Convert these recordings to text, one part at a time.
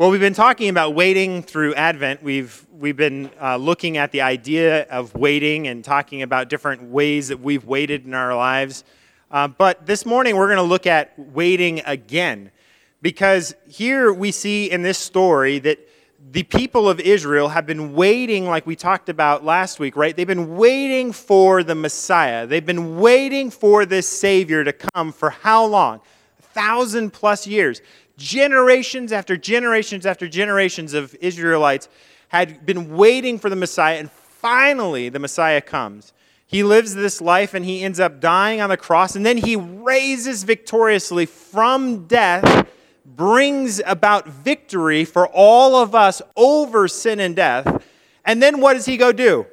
Well, we've been talking about waiting through Advent. We've been looking at the idea of waiting and talking about different ways that we've waited in our lives. But this morning we're going to look at waiting again, because here we see in this story that the people of Israel have been waiting, like we talked about last week, right? They've been waiting for the Messiah. They've been waiting for this Savior to come for how long? 1,000+ years. Generations after generations after generations of Israelites had been waiting for the Messiah, and finally the Messiah comes. He lives this life and he ends up dying on the cross, and then he raises victoriously from death, brings about victory for all of us over sin and death. And then what does he go do?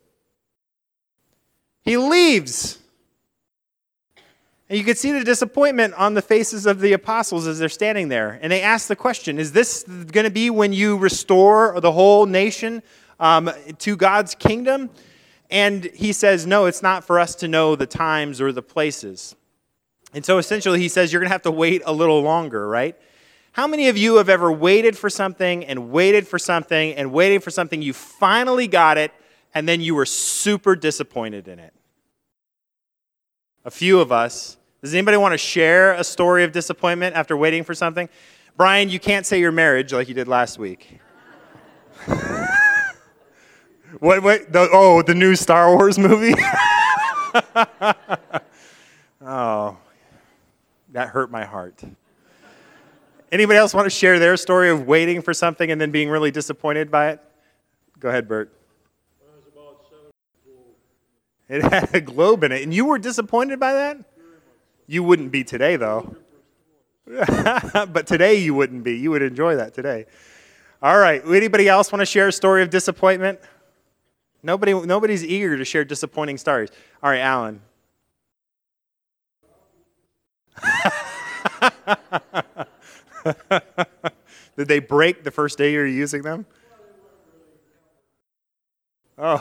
He leaves. And you can see the disappointment on the faces of the apostles as they're standing there. And they ask the question, is this going to be when you restore the whole nation to God's kingdom? And he says, no, it's not for us to know the times or the places. And so essentially he says, you're going to have to wait a little longer, right? How many of you have ever waited for something and waited for something and waited for something, you finally got it, and then you were super disappointed in it? A few of us. Does anybody want to share a story of disappointment after waiting for something? Brian, you can't say your marriage like you did last week. The new Star Wars movie? Oh, that hurt my heart. Anybody else want to share their story of waiting for something and then being really disappointed by it? Go ahead, Bert. It had a globe in it, and you were disappointed by that? You wouldn't be today, though. But today you wouldn't be. You would enjoy that today. All right. Anybody else want to share a story of disappointment? Nobody's eager to share disappointing stories. All right, Alan. Did they break the first day you were using them? Oh.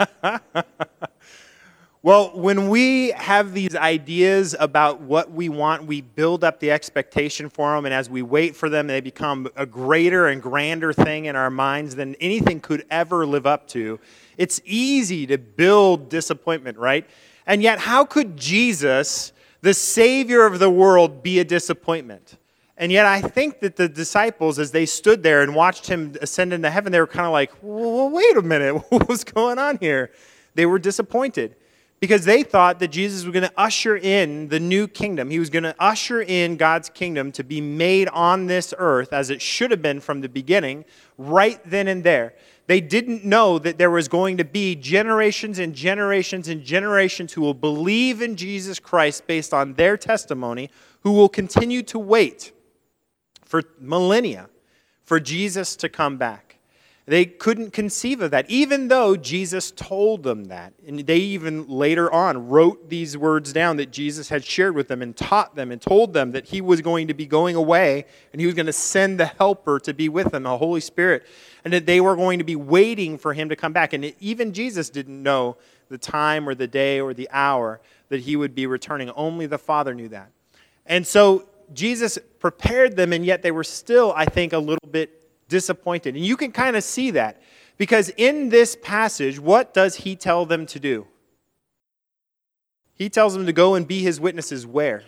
Well, when we have these ideas about what we want, we build up the expectation for them, and as we wait for them, they become a greater and grander thing in our minds than anything could ever live up to. It's easy to build disappointment, right? And yet, how could Jesus, the Savior of the world, be a disappointment? And yet, I think that the disciples, as they stood there and watched him ascend into heaven, they were kind of like, well, wait a minute, what's going on here? They were disappointed, because they thought that Jesus was going to usher in the new kingdom. He was going to usher in God's kingdom to be made on this earth as it should have been from the beginning, right then and there. They didn't know that there was going to be generations and generations and generations who will believe in Jesus Christ based on their testimony, who will continue to wait for millennia for Jesus to come back. They couldn't conceive of that, even though Jesus told them that. And they even later on wrote these words down that Jesus had shared with them and taught them and told them that he was going to be going away and he was going to send the helper to be with them, the Holy Spirit, and that they were going to be waiting for him to come back. And even Jesus didn't know the time or the day or the hour that he would be returning. Only the Father knew that. And so Jesus prepared them, and yet they were still, I think, a little bit disappointed. And you can kind of see that, because in this passage, what does he tell them to do? He tells them to go and be his witnesses where?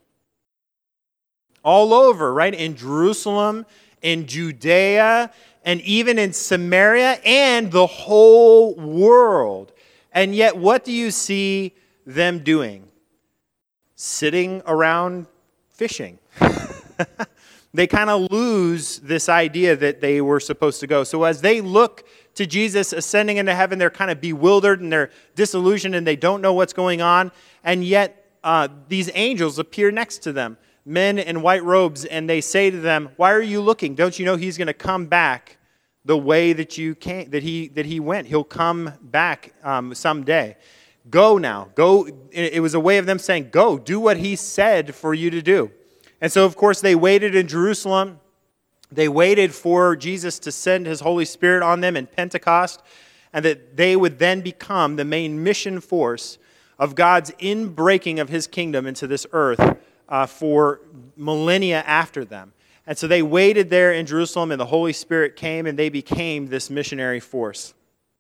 All over, right? In Jerusalem, in Judea, and even in Samaria, and the whole world. And yet, what do you see them doing? Sitting around fishing. They kind of lose this idea that they were supposed to go. So as they look to Jesus ascending into heaven, they're kind of bewildered and they're disillusioned and they don't know what's going on. And yet these angels appear next to them, men in white robes, and they say to them, "Why are you looking? Don't you know he's going to come back the way that you came, that he went? He'll come back someday. Go now. Go." It was a way of them saying, "Go, do what he said for you to do." And so, of course, they waited in Jerusalem. They waited for Jesus to send his Holy Spirit on them in Pentecost, and that they would then become the main mission force of God's inbreaking of his kingdom into this earth for millennia after them. And so they waited there in Jerusalem, and the Holy Spirit came, and they became this missionary force.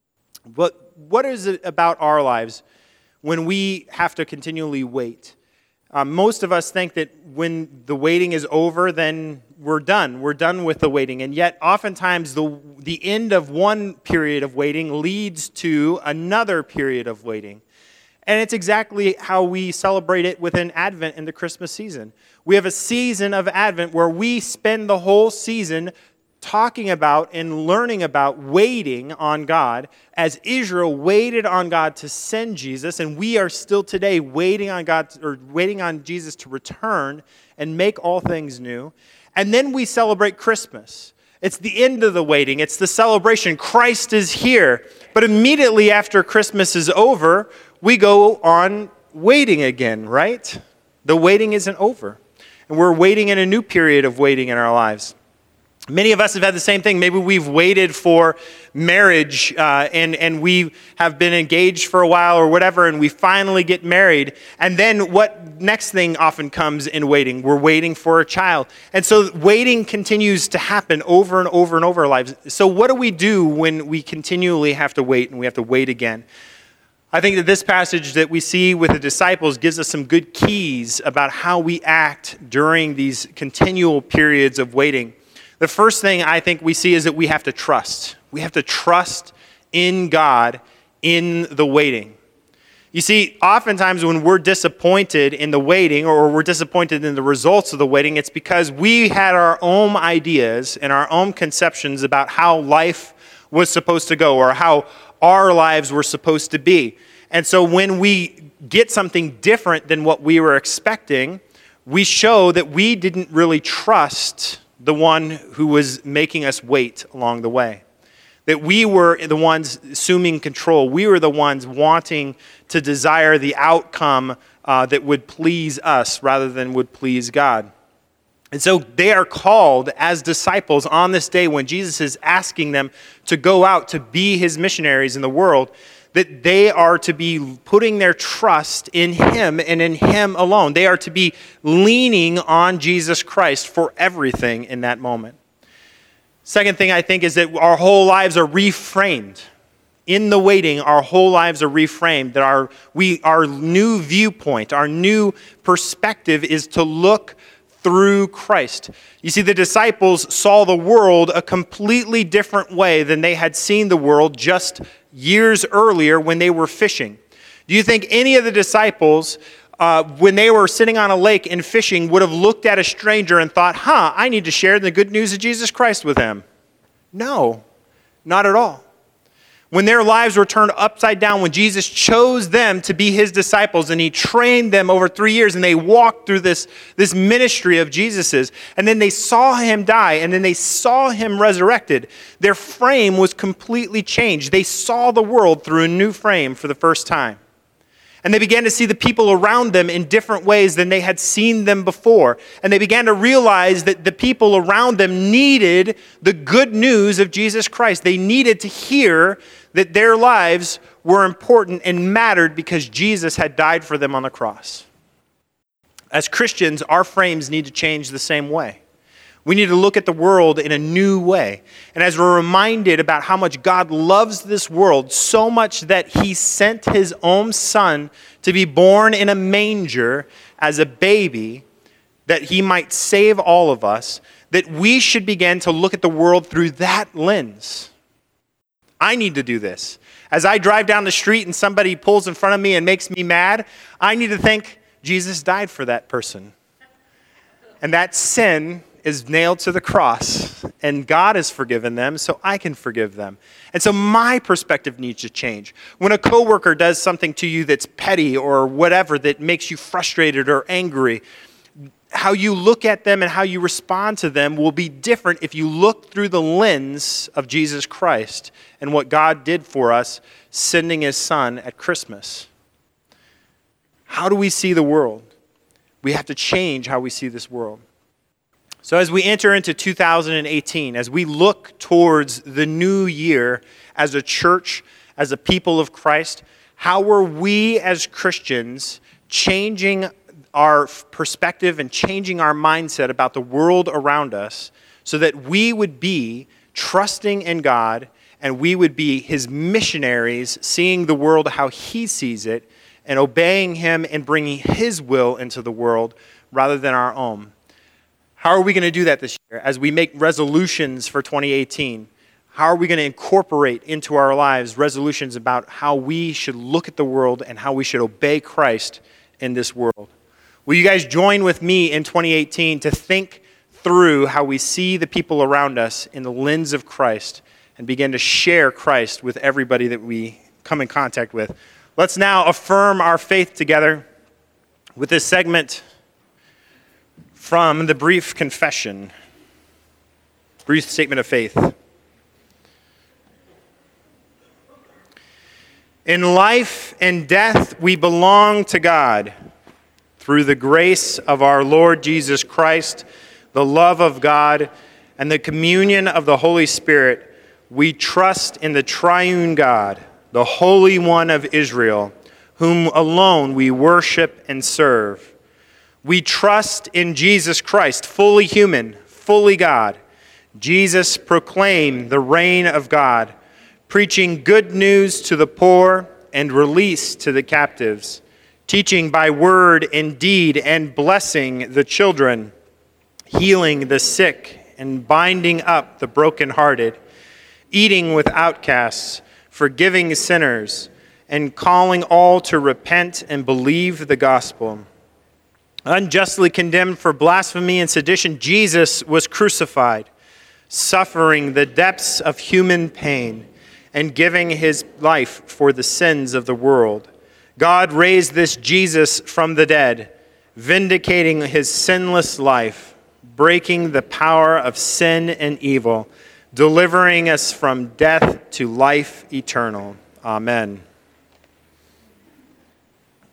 But what is it about our lives when we have to continually wait? Most of us think that when the waiting is over, then we're done. We're done with the waiting. And yet, oftentimes, the end of one period of waiting leads to another period of waiting. And it's exactly how we celebrate it within Advent and the Christmas season. We have a season of Advent where we spend the whole season talking about and learning about waiting on God, as Israel waited on God to send Jesus, and we are still today waiting on God, or waiting on Jesus to return and make all things new. And then we celebrate Christmas. It's the end of the waiting. It's the celebration. Christ is here. But immediately after Christmas is over, we go on waiting again, right? The waiting isn't over. And we're waiting in a new period of waiting in our lives. Many of us have had the same thing. Maybe we've waited for marriage and we have been engaged for a while or whatever, and we finally get married. And then what next thing often comes in waiting? We're waiting for a child. And so waiting continues to happen over and over and over our lives. So what do we do when we continually have to wait and we have to wait again? I think that this passage that we see with the disciples gives us some good keys about how we act during these continual periods of waiting. The first thing I think we see is that we have to trust. We have to trust in God in the waiting. You see, oftentimes when we're disappointed in the waiting, or we're disappointed in the results of the waiting, it's because we had our own ideas and our own conceptions about how life was supposed to go, or how our lives were supposed to be. And so when we get something different than what we were expecting, we show that we didn't really trust the one who was making us wait along the way. That we were the ones assuming control. We were the ones wanting to desire the outcome that would please us rather than would please God. And so they are called as disciples on this day when Jesus is asking them to go out to be his missionaries in the world, that they are to be putting their trust in him and in him alone. They are to be leaning on Jesus Christ for everything in that moment. Second thing I think is that our whole lives are reframed. In the waiting, our whole lives are reframed. That our new viewpoint, our new perspective is to look through Christ. You see, the disciples saw the world a completely different way than they had seen the world just years earlier when they were fishing. Do you think any of the disciples, when they were sitting on a lake and fishing, would have looked at a stranger and thought, I need to share the good news of Jesus Christ with him? No, not at all. When their lives were turned upside down, when Jesus chose them to be his disciples and he trained them over 3 years and they walked through this ministry of Jesus's, and then they saw him die and then they saw him resurrected, their frame was completely changed. They saw the world through a new frame for the first time. And they began to see the people around them in different ways than they had seen them before. And they began to realize that the people around them needed the good news of Jesus Christ. They needed to hear that their lives were important and mattered because Jesus had died for them on the cross. As Christians, our frames need to change the same way. We need to look at the world in a new way. And as we're reminded about how much God loves this world, so much that he sent his own son to be born in a manger as a baby, that he might save all of us, that we should begin to look at the world through that lens. I need to do this. As I drive down the street and somebody pulls in front of me and makes me mad, I need to think, Jesus died for that person. And that sin is nailed to the cross, and God has forgiven them, so I can forgive them. And so my perspective needs to change. When a coworker does something to you that's petty or whatever that makes you frustrated or angry, how you look at them and how you respond to them will be different if you look through the lens of Jesus Christ and what God did for us, sending his son at Christmas. How do we see the world? We have to change how we see this world. So as we enter into 2018, as we look towards the new year as a church, as a people of Christ, how are we as Christians changing our perspective and changing our mindset about the world around us so that we would be trusting in God and we would be his missionaries, seeing the world how he sees it and obeying him and bringing his will into the world rather than our own. How are we going to do that this year as we make resolutions for 2018? How are we going to incorporate into our lives resolutions about how we should look at the world and how we should obey Christ in this world? Will you guys join with me in 2018 to think through how we see the people around us in the lens of Christ and begin to share Christ with everybody that we come in contact with? Let's now affirm our faith together with this segment from the brief confession, brief statement of faith. In life and death, we belong to God. Through the grace of our Lord Jesus Christ, the love of God, and the communion of the Holy Spirit, we trust in the triune God, the Holy One of Israel, whom alone we worship and serve. We trust in Jesus Christ, fully human, fully God. Jesus proclaimed the reign of God, preaching good news to the poor and release to the captives, teaching by word and deed and blessing the children, healing the sick and binding up the brokenhearted, eating with outcasts, forgiving sinners, and calling all to repent and believe the gospel. Unjustly condemned for blasphemy and sedition, Jesus was crucified, suffering the depths of human pain and giving his life for the sins of the world. God raised this Jesus from the dead, vindicating his sinless life, breaking the power of sin and evil, delivering us from death to life eternal. Amen.